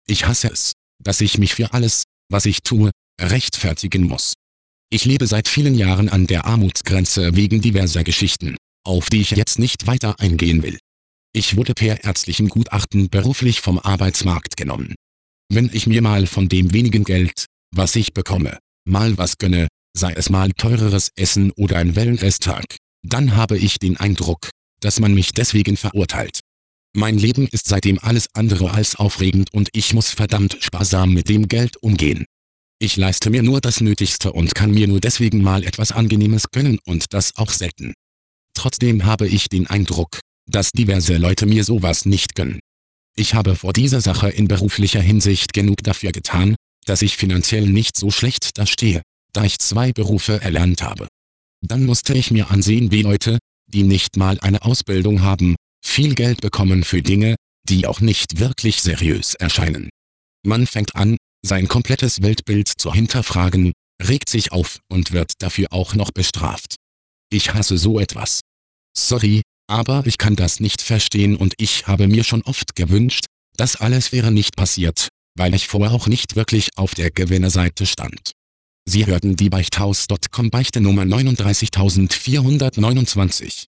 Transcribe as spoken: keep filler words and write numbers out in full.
Ich hasse es, dass ich mich für alles, was ich tue, rechtfertigen muss. Ich lebe seit vielen Jahren an der Armutsgrenze wegen diverser Geschichten, auf die ich jetzt nicht weiter eingehen will. Ich wurde per ärztlichem Gutachten beruflich vom Arbeitsmarkt genommen. Wenn ich mir mal von dem wenigen Geld, was ich bekomme, mal was gönne, sei es mal teureres Essen oder ein Wellnesstag, dann habe ich den Eindruck, dass man mich deswegen verurteilt. Mein Leben ist seitdem alles andere als aufregend und ich muss verdammt sparsam mit dem Geld umgehen. Ich leiste mir nur das Nötigste und kann mir nur deswegen mal etwas Angenehmes gönnen und das auch selten. Trotzdem habe ich den Eindruck, dass diverse Leute mir sowas nicht gönnen. Ich habe vor dieser Sache in beruflicher Hinsicht genug dafür getan, dass ich finanziell nicht so schlecht dastehe, da ich zwei Berufe erlernt habe. Dann musste ich mir ansehen, wie Leute, die nicht mal eine Ausbildung haben, viel Geld bekommen für Dinge, die auch nicht wirklich seriös erscheinen. Man fängt an, sein komplettes Weltbild zu hinterfragen, regt sich auf und wird dafür auch noch bestraft. Ich hasse so etwas. Sorry, aber ich kann das nicht verstehen und ich habe mir schon oft gewünscht, das alles wäre nicht passiert, weil ich vorher auch nicht wirklich auf der Gewinnerseite stand. Sie hörten die Beichthaus Punkt com Beichte Nummer neununddreißigtausendvierhundertneunundzwanzig.